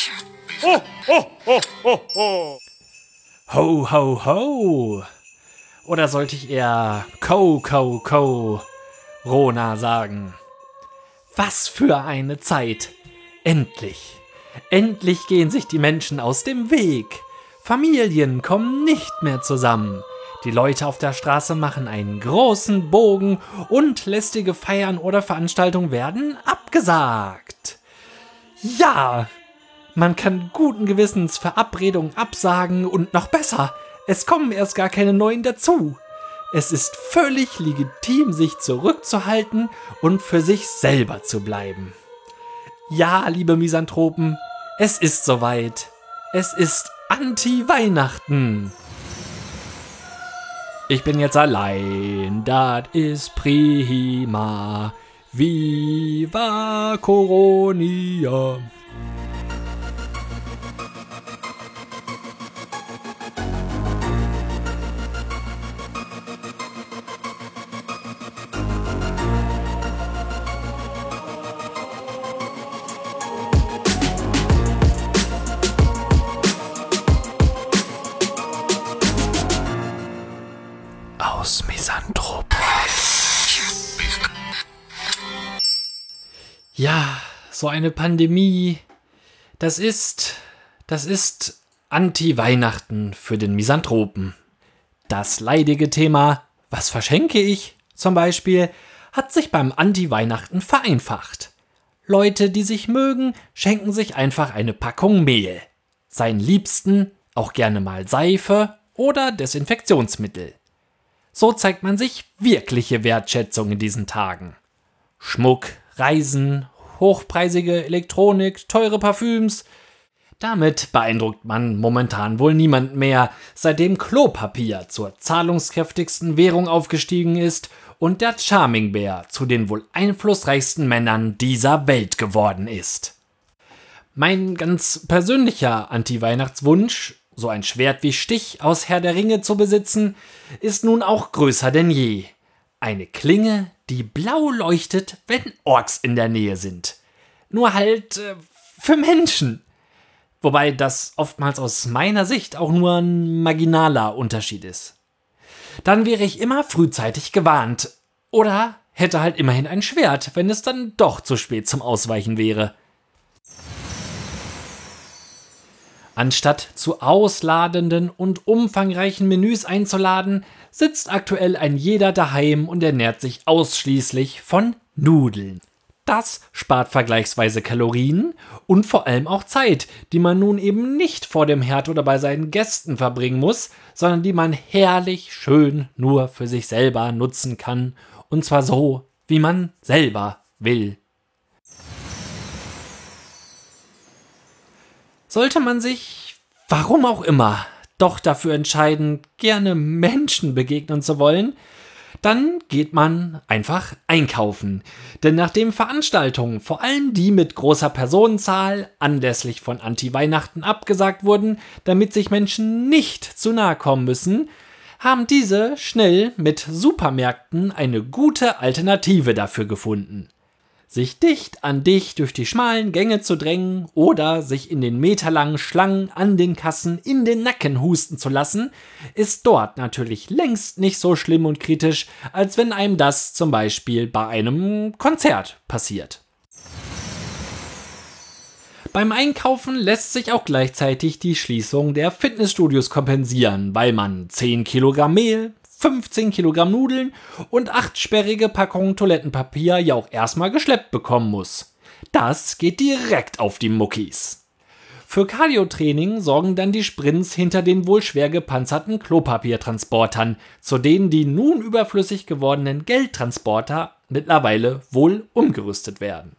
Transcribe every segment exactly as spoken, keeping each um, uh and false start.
Ho, ho, ho, ho, ho. Ho, ho, ho. Oder sollte ich eher Ko, Ko, Ko, Rona sagen? Was für eine Zeit. Endlich. Endlich gehen sich die Menschen aus dem Weg. Familien kommen nicht mehr zusammen. Die Leute auf der Straße machen einen großen Bogen und lästige Feiern oder Veranstaltungen werden abgesagt. Ja, man kann guten Gewissens Verabredungen absagen und noch besser, es kommen erst gar keine neuen dazu. Es ist völlig legitim, sich zurückzuhalten und für sich selber zu bleiben. Ja, liebe Misanthropen, es ist soweit. Es ist Anti-Weihnachten. Ich bin jetzt allein, das ist prima. Viva Coronia. Aus Misanthropolis. Ja, so eine Pandemie, das ist, das ist Anti-Weihnachten für den Misanthropen. Das leidige Thema, was verschenke ich, zum Beispiel, hat sich beim Anti-Weihnachten vereinfacht. Leute, die sich mögen, schenken sich einfach eine Packung Mehl. Seinen Liebsten auch gerne mal Seife oder Desinfektionsmittel. So zeigt man sich wirkliche Wertschätzung in diesen Tagen. Schmuck, Reisen, hochpreisige Elektronik, teure Parfüms. Damit beeindruckt man momentan wohl niemand mehr, seitdem Klopapier zur zahlungskräftigsten Währung aufgestiegen ist und der Charming-Bär zu den wohl einflussreichsten Männern dieser Welt geworden ist. Mein ganz persönlicher Anti-Weihnachtswunsch, so ein Schwert wie Stich aus Herr der Ringe zu besitzen, ist nun auch größer denn je. Eine Klinge, die blau leuchtet, wenn Orks in der Nähe sind. Nur halt äh, für Menschen. Wobei das oftmals aus meiner Sicht auch nur ein marginaler Unterschied ist. Dann wäre ich immer frühzeitig gewarnt. Oder hätte halt immerhin ein Schwert, wenn es dann doch zu spät zum Ausweichen wäre. Anstatt zu ausladenden und umfangreichen Menüs einzuladen, sitzt aktuell ein jeder daheim und ernährt sich ausschließlich von Nudeln. Das spart vergleichsweise Kalorien und vor allem auch Zeit, die man nun eben nicht vor dem Herd oder bei seinen Gästen verbringen muss, sondern die man herrlich schön nur für sich selber nutzen kann, und zwar so, wie man selber will. Sollte man sich, warum auch immer, doch dafür entscheiden, gerne Menschen begegnen zu wollen, dann geht man einfach einkaufen. Denn nachdem Veranstaltungen, vor allem die mit großer Personenzahl, anlässlich von Anti-Weihnachten abgesagt wurden, damit sich Menschen nicht zu nahe kommen müssen, haben diese schnell mit Supermärkten eine gute Alternative dafür gefunden. Sich dicht an dicht durch die schmalen Gänge zu drängen oder sich in den meterlangen Schlangen an den Kassen in den Nacken husten zu lassen, ist dort natürlich längst nicht so schlimm und kritisch, als wenn einem das zum Beispiel bei einem Konzert passiert. Beim Einkaufen lässt sich auch gleichzeitig die Schließung der Fitnessstudios kompensieren, weil man zehn Kilogramm Mehl, fünfzehn Kilogramm Nudeln und acht sperrige Packungen Toilettenpapier ja auch erstmal geschleppt bekommen muss. Das geht direkt auf die Muckis. Für Cardio-Training sorgen dann die Sprints hinter den wohl schwer gepanzerten Klopapiertransportern, zu denen die nun überflüssig gewordenen Geldtransporter mittlerweile wohl umgerüstet werden.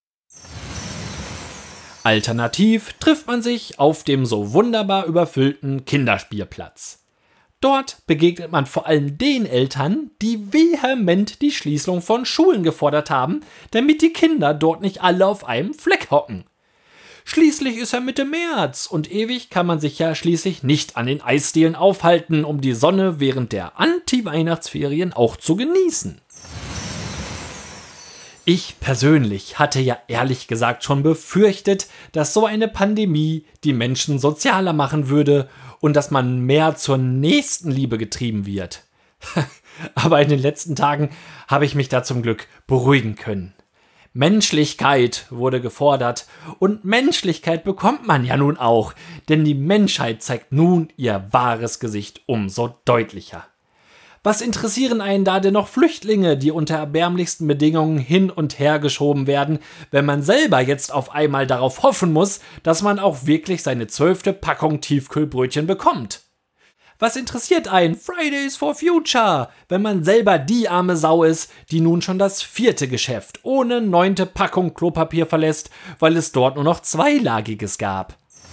Alternativ trifft man sich auf dem so wunderbar überfüllten Kinderspielplatz. Dort begegnet man vor allem den Eltern, die vehement die Schließung von Schulen gefordert haben, damit die Kinder dort nicht alle auf einem Fleck hocken. Schließlich ist ja Mitte März und ewig kann man sich ja schließlich nicht an den Eisdielen aufhalten, um die Sonne während der Anti-Weihnachtsferien auch zu genießen. Ich persönlich hatte ja ehrlich gesagt schon befürchtet, dass so eine Pandemie die Menschen sozialer machen würde und dass man mehr zur Nächstenliebe getrieben wird. Aber in den letzten Tagen habe ich mich da zum Glück beruhigen können. Menschlichkeit wurde gefordert und Menschlichkeit bekommt man ja nun auch, denn die Menschheit zeigt nun ihr wahres Gesicht umso deutlicher. Was interessieren einen da denn noch Flüchtlinge, die unter erbärmlichsten Bedingungen hin und her geschoben werden, wenn man selber jetzt auf einmal darauf hoffen muss, dass man auch wirklich seine zwölfte Packung Tiefkühlbrötchen bekommt? Was interessiert einen Fridays for Future, wenn man selber die arme Sau ist, die nun schon das vierte Geschäft ohne neunte Packung Klopapier verlässt, weil es dort nur noch zweilagiges gab?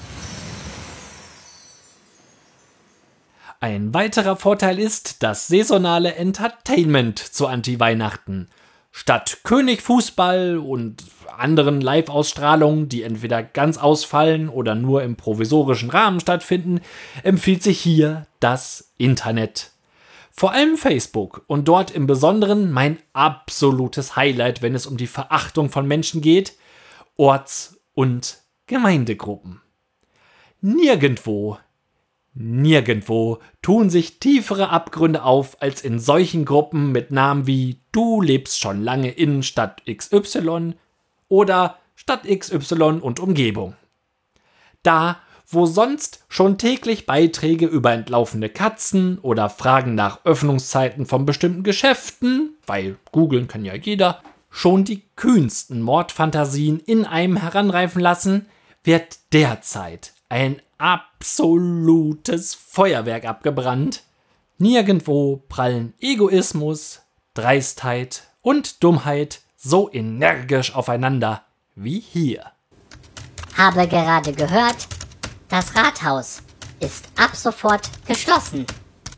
Ein weiterer Vorteil ist das saisonale Entertainment zu Anti-Weihnachten. Statt König Fußball und anderen Live-Ausstrahlungen, die entweder ganz ausfallen oder nur im provisorischen Rahmen stattfinden, empfiehlt sich hier das Internet. Vor allem Facebook und dort im Besonderen mein absolutes Highlight, wenn es um die Verachtung von Menschen geht: Orts- und Gemeindegruppen. Nirgendwo Nirgendwo tun sich tiefere Abgründe auf als in solchen Gruppen mit Namen wie „Du lebst schon lange in Stadt X Y“ oder „Stadt X Y und Umgebung“. Da, wo sonst schon täglich Beiträge über entlaufene Katzen oder Fragen nach Öffnungszeiten von bestimmten Geschäften, weil googeln kann ja jeder, schon die kühnsten Mordfantasien in einem heranreifen lassen, wird derzeit ein absolutes Feuerwerk abgebrannt. Nirgendwo prallen Egoismus, Dreistheit und Dummheit so energisch aufeinander wie hier. Habe gerade gehört, das Rathaus ist ab sofort geschlossen.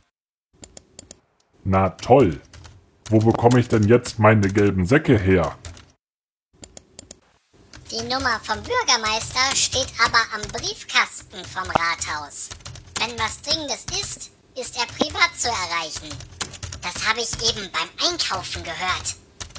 Na toll. Wo bekomme ich denn jetzt meine gelben Säcke her? Die Nummer vom Bürgermeister steht aber am Briefkasten vom Rathaus. Wenn was Dringendes ist, ist er privat zu erreichen. Das habe ich eben beim Einkaufen gehört.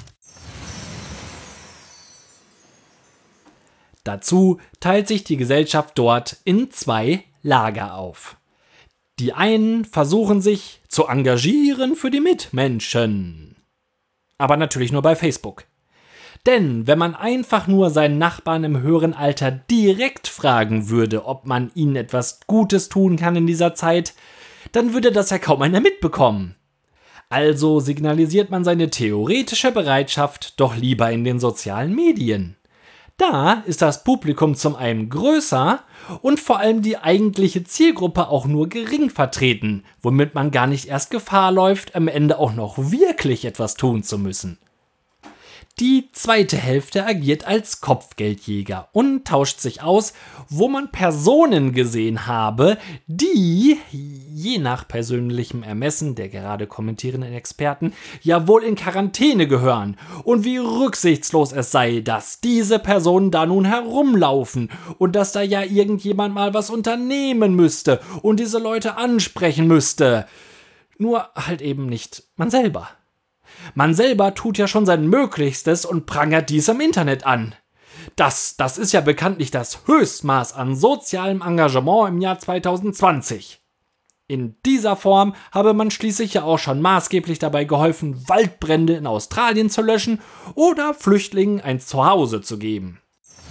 Dazu teilt sich die Gesellschaft dort in zwei Lager auf. Die einen versuchen sich zu engagieren für die Mitmenschen. Aber natürlich nur bei Facebook. Denn wenn man einfach nur seinen Nachbarn im höheren Alter direkt fragen würde, ob man ihnen etwas Gutes tun kann in dieser Zeit, dann würde das ja kaum einer mitbekommen. Also signalisiert man seine theoretische Bereitschaft doch lieber in den sozialen Medien. Da ist das Publikum zum einen größer und vor allem die eigentliche Zielgruppe auch nur gering vertreten, womit man gar nicht erst Gefahr läuft, am Ende auch noch wirklich etwas tun zu müssen. Die zweite Hälfte agiert als Kopfgeldjäger und tauscht sich aus, wo man Personen gesehen habe, die, je nach persönlichem Ermessen der gerade kommentierenden Experten, ja wohl in Quarantäne gehören und wie rücksichtslos es sei, dass diese Personen da nun herumlaufen und dass da ja irgendjemand mal was unternehmen müsste und diese Leute ansprechen müsste. Nur halt eben nicht man selber. Man selber tut ja schon sein Möglichstes und prangert dies im Internet an. Das, das ist ja bekanntlich das Höchstmaß an sozialem Engagement im Jahr zwanzig zwanzig. In dieser Form habe man schließlich ja auch schon maßgeblich dabei geholfen, Waldbrände in Australien zu löschen oder Flüchtlingen ein Zuhause zu geben.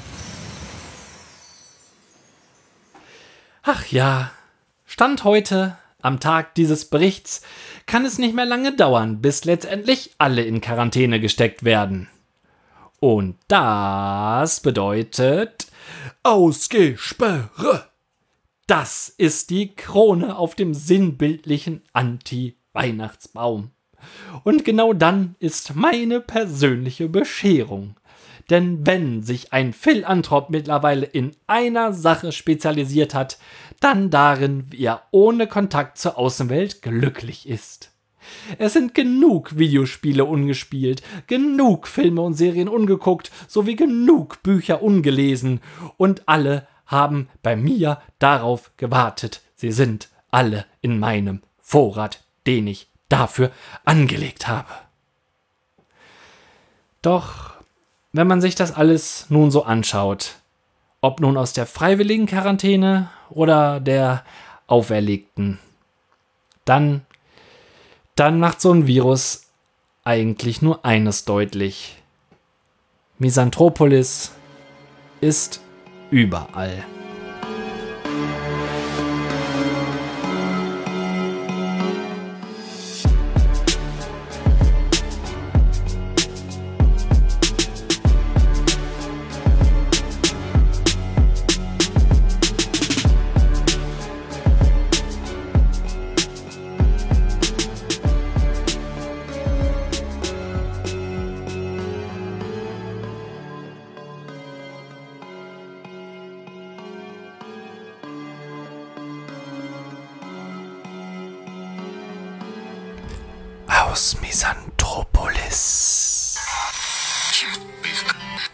Ach ja, Stand heute, am Tag dieses Berichts, kann es nicht mehr lange dauern, bis letztendlich alle in Quarantäne gesteckt werden. Und das bedeutet Ausgesperre. Das ist die Krone auf dem sinnbildlichen Anti-Weihnachtsbaum. Und genau dann ist meine persönliche Bescherung. Denn wenn sich ein Phil Antrop mittlerweile in einer Sache spezialisiert hat, dann darin, wie er ohne Kontakt zur Außenwelt glücklich ist. Es sind genug Videospiele ungespielt, genug Filme und Serien ungeguckt, sowie genug Bücher ungelesen. Und alle haben bei mir darauf gewartet. Sie sind alle in meinem Vorrat, den ich dafür angelegt habe. Doch wenn man sich das alles nun so anschaut, ob nun aus der freiwilligen Quarantäne oder der auferlegten, dann, dann macht so ein Virus eigentlich nur eines deutlich. Misanthropolis ist überall. Aus Misanthropolis.